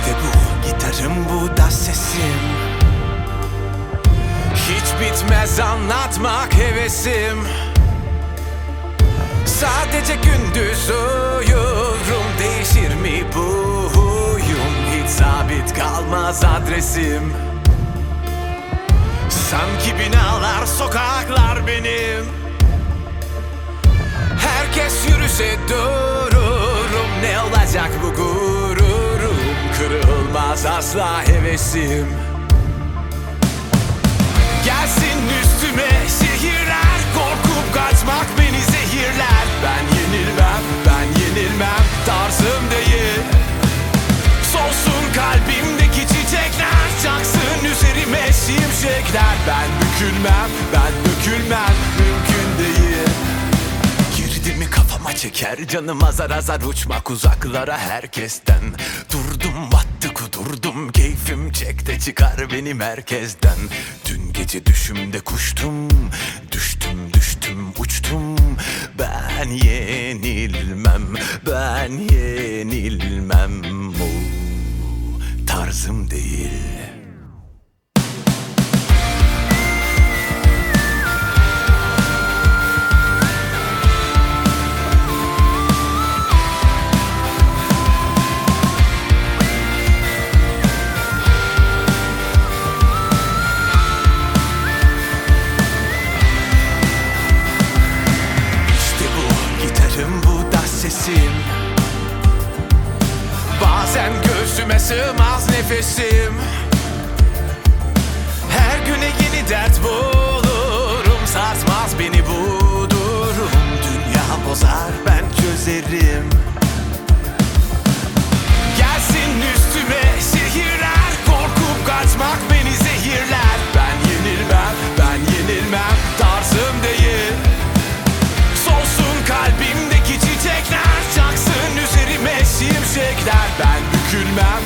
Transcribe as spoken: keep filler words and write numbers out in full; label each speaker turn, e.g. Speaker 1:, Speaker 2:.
Speaker 1: İşte bu gitarım, bu da sesim. Hiç bitmez anlatmak hevesim. Sadece gündüz uyurum, değişir mi bu huyum? Hiç sabit kalmaz adresim. Sanki binalar, sokaklar benim. Herkes yürüse dururum. Ne olacak bu gururum? Kırılmaz asla hevesim. Gelsin üstüme şehirler, korkup kaçmak beni zehirler. Ben yenilmem, ben yenilmem, tarzım değil. Solsun kalbimdeki çiçekler, çaksın üzerime şimşekler. Ben bükülmem, ben dökülmem, mümkün değil. Girdi mi kafama çeker, canım azar azar uçmak uzaklara herkesten. Durdum battı kudurdum, keyfim çekte çıkar beni merkezden. Dün gece düşümde kuştum, düştüm düştüm uçtum. Ben yenilmem, ben yenilmem. O tarzım değil. Bu da sesim. Bazen göğsüme sığmaz nefesim. Her güne yeni dert bulurum. Sarsmaz beni bu durum. Dünya bozar, ben çözerim. Gelsin üstüme şehirler, korkup kaçmak beni zehirler. Ben yenilmem, ben yenilmem, tarzım değil. Solsun kalbimdeki çiçekler, çaksın üzerime şimşekler. Ben bükülmem,